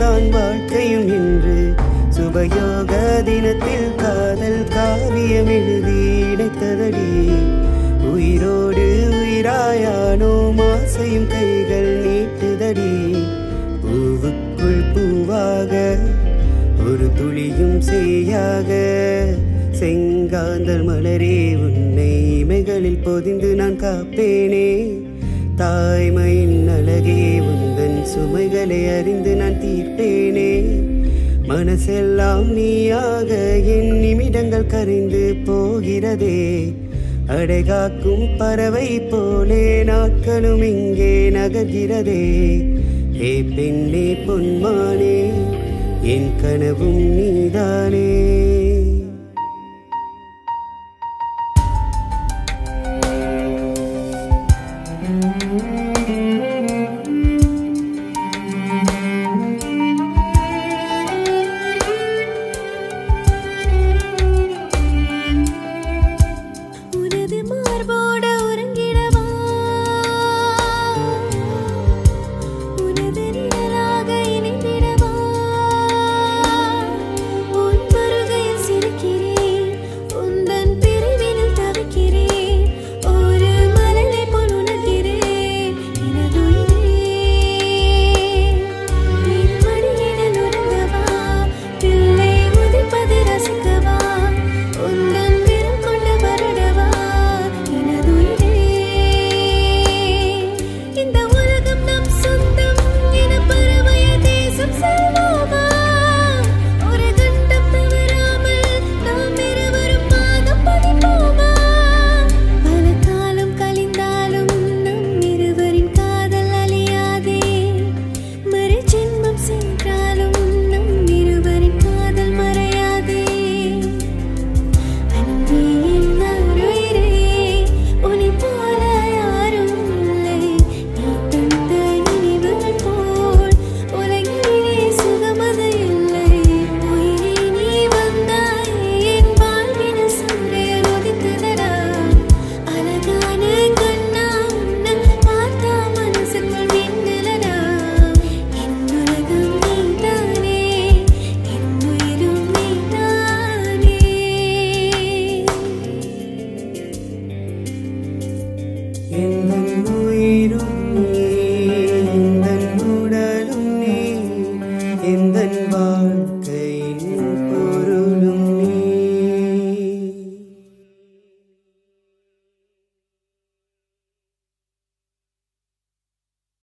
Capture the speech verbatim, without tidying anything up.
தான் வாழ்க்கையும் என்று சுபயோக தினத்தில் காதல் காவியம் எழுதி இணைத்ததடி. உயிரோடு உயிராயானோ ஆசையும் கைகள் நீட்டுதடி. பூவுக்குள் பூவாக ஒரு துளியும் செய்யாக செங்காந்தல் மலரே உன்னை இமைகளில் பொதிந்து நான் காப்பேனே. தாய்மையின் அழகே உந்தன் சுமைகளை அறிந்து நான் தீர்ப்பேனே. மனசெல்லாம் நீயாக என் நிமிடங்கள் கரைந்து போகிறதே. அடைகாக்கும் பறவை போலே நாட்களும் இங்கே நகர்கிறதே. ஏ பெண்ணே பொன்மானே என் கனவும் நீதானே.